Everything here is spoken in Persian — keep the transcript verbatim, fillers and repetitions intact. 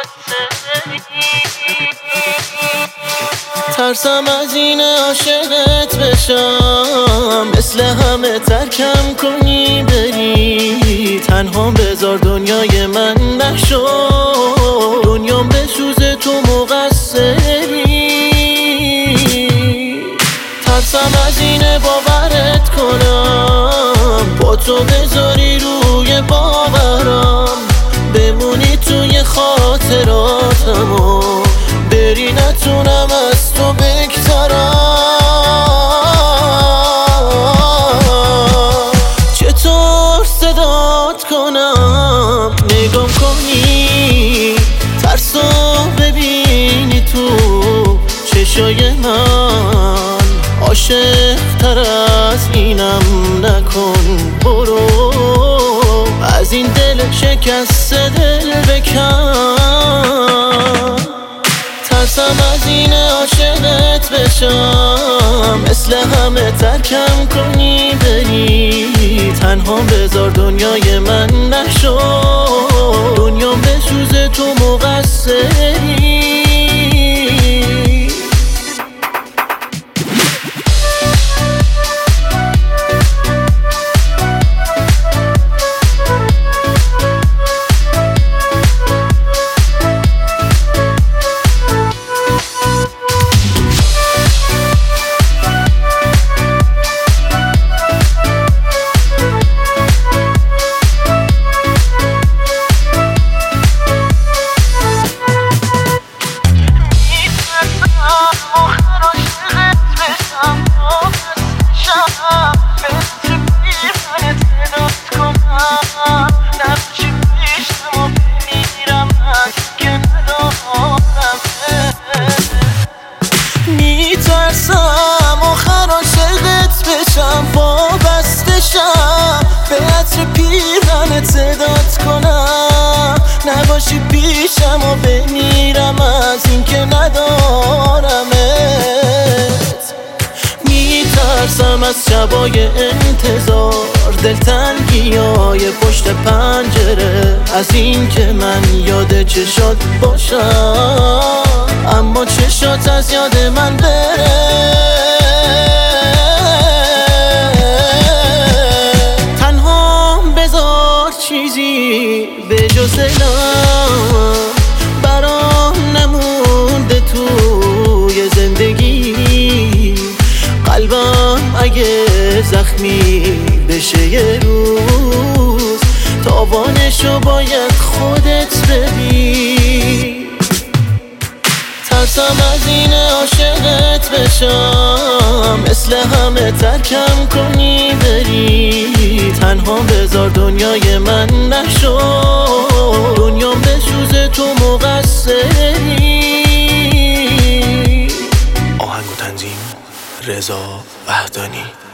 ترسم از این عاشقت بشم، مثل همه ترکم کنی بری. تنها بذار دنیای من نشو، دنیام بسوزه تو مقصری. ترسم از این باورت کنم، با تو بذاری روی باورم، بمونی توی خاطراتم و بری نتونم از تو بگذرم. چطور صدات کنم نگام کنی، ترسو ببینی تو چشای من. عاشق تر از اینم نکن، برو از این دل شکست دل بکن. ترسم از این عاشقت بشم، مثل همه ترکم کنی بری. تنها بذار دنیای من نشو، دنیام بسوزه تو مقصری. میترسم آخر عاشقت بشم، وابسته شم به عطر پیرهنت صدات کنم. نباشی پیشم و بمیرم از این که ندارمت. میترسم از شبای انتظار، دلتنگی های پشت پنجره، از این که من یاد چشات باشم اما چشات از یاد من بره. تنها بذار چیزی به جز دلم برام نمونده توی زندگی. قلبم اگه زخمی بشه یه روز، تاوانشو باید خودت بدی. ترسم از این عاشقت بشم، مثل همه ترکم کنی بری. تنها بذار دنیای من نشو، دنیام بسوزه تو مقصری. آهنگ و تنظیم رضا وحدانی.